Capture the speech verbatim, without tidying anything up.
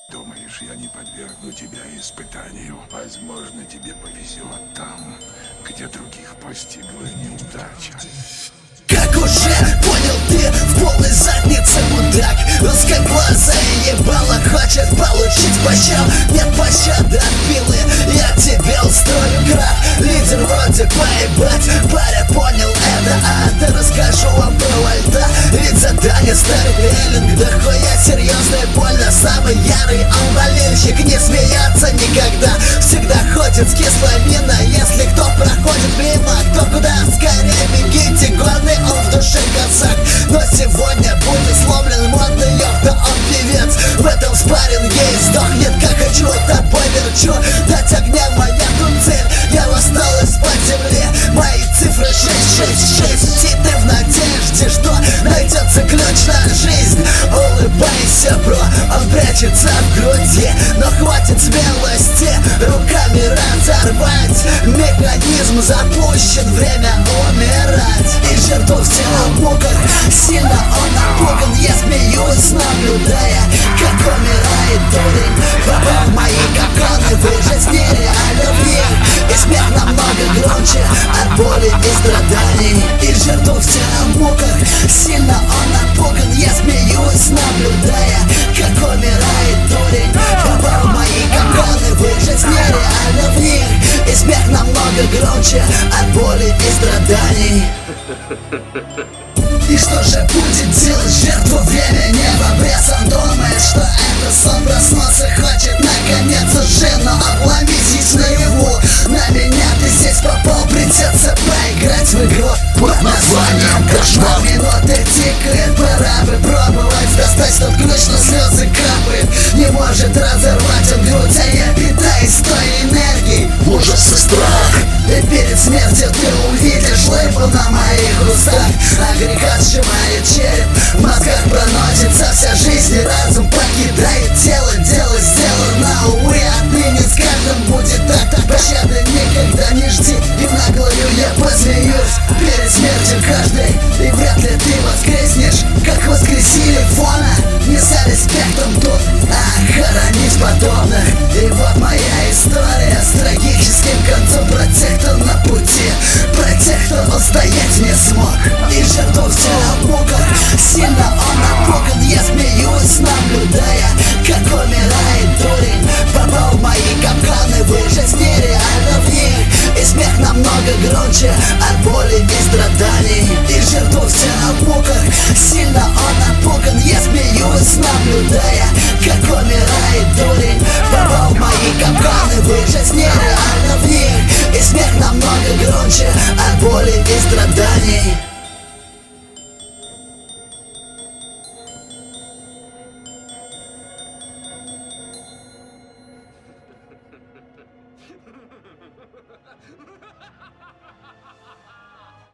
Думаешь, я не подвергну тебя испытанию? Возможно, тебе повезет там, где других постигла неудача. Как уже понял ты, в полной заднице мудак. Узкоглазая ебало хочет получить пощад. Нет пощады от пилы, я тебе устрою крах. Лидер вроде поебать, паря понял это, а ты расскажу вам про вольта. Ведь задание старый да хуя серьезная больно. Самый ярый он болельщик, не смеется никогда. Всегда ходит с кислой миной, если кто проходит мимо. Кто куда скорее бегите, горный он в душе казак. Но сегодня будет сломлен модный ёпта, он певец. В этом спарринге и сдохнет, как хочу, тобой верчу. Дать огня моя тут цель, я восстал из-под земли. Мои цифры шесть шесть шесть, и ты в надежде, что найдется ключ на жизнь. Улыбайся, бро, он прячется в груди. Но хватит смелости руками разорвать. Механизм запущен, время умирать. И жертву все в муках, сильно он напуган. Я смеюсь, наблюдая, как умирает дурень. Попал в мои капканы, выжить нереально в них. И смех намного громче от боли и страданий. И жертву все в муках, сильно он напуган. Я смеюсь, наблюдая, как умирает дурень. Попал в мои капканы, выжить нереально в них. И смех намного громче от боли и страданий. И что же будет делать жертву? Время не в обрез. Он думает, что это сон, проснулся, хочет наконец уже. Но обломись наяву. На меня ты здесь попал, придется поиграть в игру под названием кошмар. Минуты тикает, пора бы пробовать достать тот ключ, но слезы капают. Не может разорвать он грудь, а я питаюсь той энергией. Ужас и страх. И перед смертью ты увидишь лейбл на моих устах. Агрегат сжимает череп, в мозгах проносится вся жизнь, и разум покидает тело. Дело сделано, увы, отныне с каждым будет так. Так пощады никогда не жди, и в наглую я посмеюсь перед смертью каждой. И вряд ли ты воскреснешь, как воскресили фона. Не за респектом тут, а хоронить подобных. И вот моя история с трагическим концом. Про тех, кто на пути, про тех, кто устоять не смог. И жертву все